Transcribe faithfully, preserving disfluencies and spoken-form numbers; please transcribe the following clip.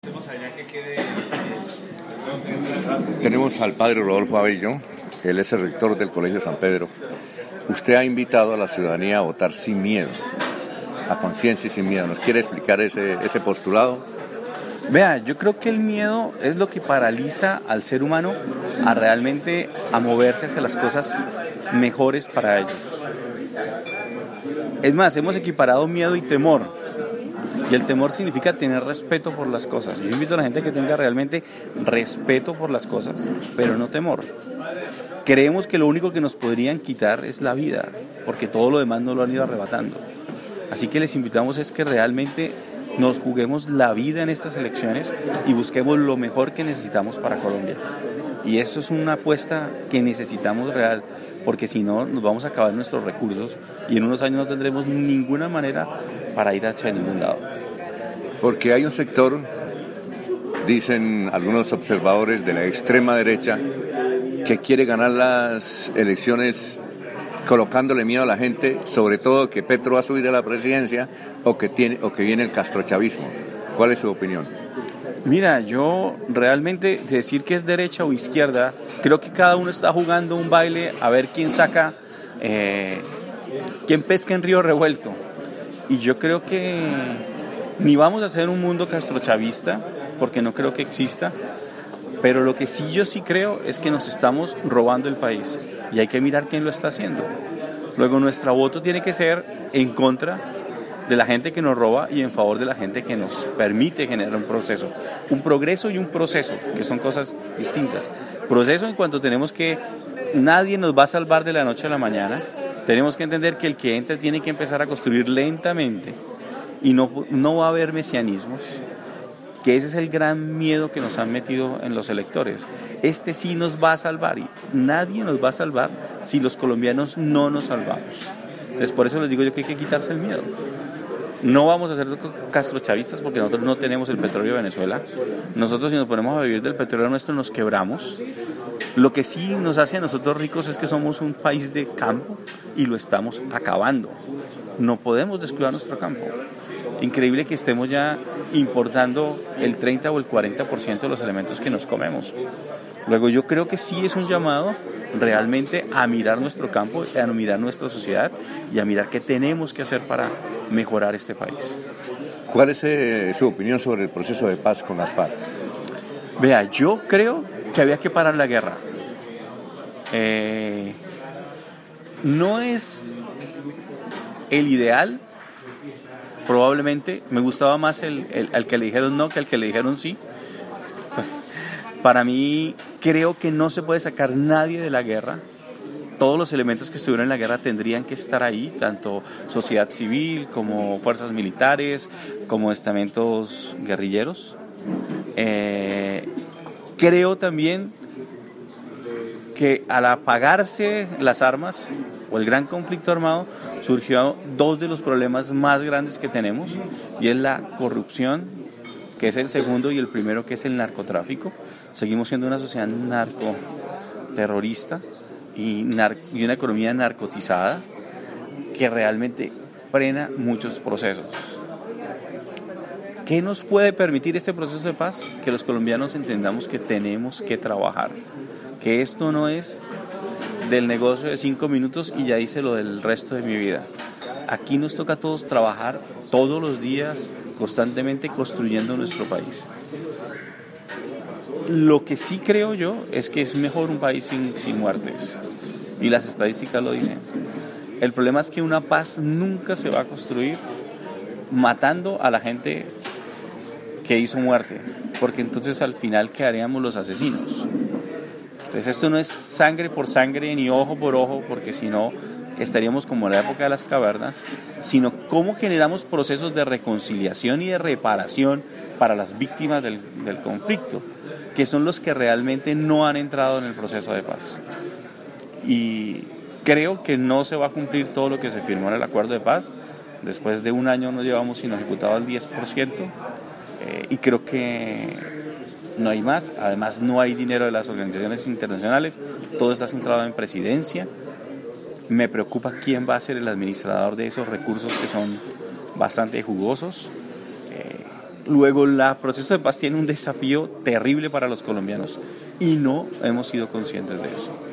Tenemos al padre Rodolfo Abello, él es el rector del Colegio San Pedro. Usted ha invitado a la ciudadanía a votar sin miedo, a conciencia y sin miedo. ¿Nos quiere explicar ese, ese postulado? Vea, yo creo que el miedo es lo que paraliza al ser humano a realmente a moverse hacia las cosas mejores para ellos. Es más, hemos equiparado miedo y temor. Y el temor significa tener respeto por las cosas. Yo invito a la gente a que tenga realmente respeto por las cosas, pero no temor. Creemos que lo único que nos podrían quitar es la vida, porque todo lo demás nos lo han ido arrebatando. Así que les invitamos es que realmente nos juguemos la vida en estas elecciones y busquemos lo mejor que necesitamos para Colombia. Y esto es una apuesta que necesitamos real, porque si no nos vamos a acabar nuestros recursos y en unos años no tendremos ninguna manera para ir hacia ningún lado. Porque hay un sector, dicen algunos observadores de la extrema derecha, que quiere ganar las elecciones colocándole miedo a la gente, sobre todo que Petro va a subir a la presidencia o que tiene o que viene el castrochavismo. ¿Cuál es su opinión? Mira, yo realmente decir que es derecha o izquierda, creo que cada uno está jugando un baile a ver quién saca, eh, quién pesca en río revuelto. Y yo creo que ni vamos a hacer un mundo castrochavista, porque no creo que exista, pero lo que sí yo sí creo es que nos estamos robando el país y hay que mirar quién lo está haciendo. Luego nuestro voto tiene que ser en contra de la gente que nos roba y en favor de la gente que nos permite generar un proceso. Un progreso y un proceso, que son cosas distintas. Proceso en cuanto tenemos que, nadie nos va a salvar de la noche a la mañana. Tenemos que entender que el que entra tiene que empezar a construir lentamente y no, no va a haber mesianismos, que ese es el gran miedo que nos han metido en los electores. Este sí nos va a salvar y nadie nos va a salvar si los colombianos no nos salvamos. Entonces por eso les digo yo que hay que quitarse el miedo. No vamos a ser castrochavistas porque nosotros no tenemos el petróleo de Venezuela. Nosotros si nos ponemos a vivir del petróleo nuestro nos quebramos. Lo que sí nos hace a nosotros ricos es que somos un país de campo y lo estamos acabando. No podemos descuidar nuestro campo. Increíble que estemos ya importando el treinta o el cuarenta por ciento de los elementos que nos comemos. Luego yo creo que sí es un llamado realmente a mirar nuestro campo, a mirar nuestra sociedad y a mirar qué tenemos que hacer para mejorar este país. ¿Cuál es eh, su opinión sobre el proceso de paz con las FARC? Vea, yo creo que había que parar la guerra. Eh, no es el ideal, probablemente. Me gustaba más el, el, el que le dijeron no que el que le dijeron sí. Para mí, creo que no se puede sacar nadie de la guerra. Todos los elementos que estuvieron en la guerra tendrían que estar ahí, tanto sociedad civil como fuerzas militares, como estamentos guerrilleros. Eh, creo también que al apagarse las armas o el gran conflicto armado, surgió dos de los problemas más grandes que tenemos, y es la corrupción, que es el segundo, y el primero, que es el narcotráfico. Seguimos siendo una sociedad narcoterrorista y, nar- y una economía narcotizada que realmente frena muchos procesos. ¿Qué nos puede permitir este proceso de paz? Que los colombianos entendamos que tenemos que trabajar, que esto no es del negocio de cinco minutos y ya hice lo del resto de mi vida. Aquí nos toca a todos trabajar todos los días, constantemente construyendo nuestro país. Lo que sí creo yo es que es mejor un país sin, sin muertes, y las estadísticas lo dicen. El problema es que una paz nunca se va a construir matando a la gente que hizo muerte, porque entonces al final quedaríamos los asesinos. Entonces esto no es sangre por sangre ni ojo por ojo, porque si no estaríamos como en la época de las cavernas, sino cómo generamos procesos de reconciliación y de reparación para las víctimas del, del conflicto, que son los que realmente no han entrado en el proceso de paz. Y creo que no se va a cumplir todo lo que se firmó en el acuerdo de paz. Después de un año no llevamos sino ejecutado el diez por ciento, eh, y creo que no hay más. Además no hay dinero de las organizaciones internacionales, todo está centrado en presidencia. Me preocupa quién va a ser el administrador de esos recursos que son bastante jugosos. Eh, Luego, el proceso de paz tiene un desafío terrible para los colombianos y no hemos sido conscientes de eso.